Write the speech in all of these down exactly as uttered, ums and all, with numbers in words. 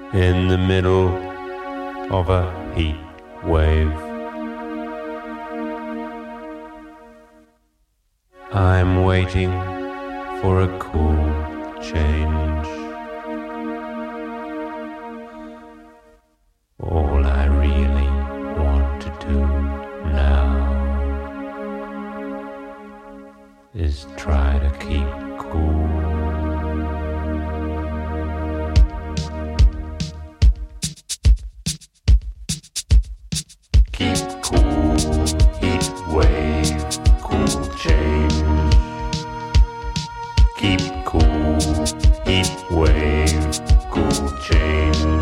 in the middle of a heat wave. I'm waiting for a cool change. All I really want to do now is try to keep cool. Keep cool, heat wave, cool change. Keep cool, heat wave, cool change.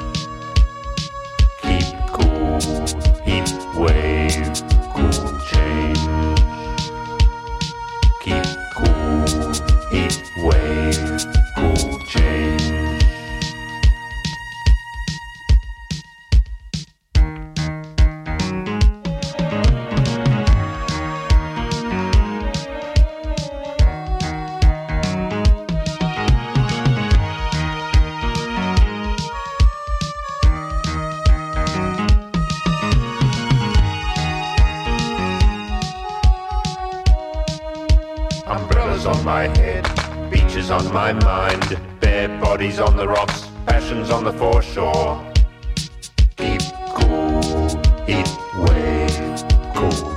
Keep cool, heat wave, cool change. Keep cool, heat wave, cool change. Umbrellas on my head, beaches on my mind, bare bodies on the rocks, passions on the foreshore. Keep cool, heat wave, cool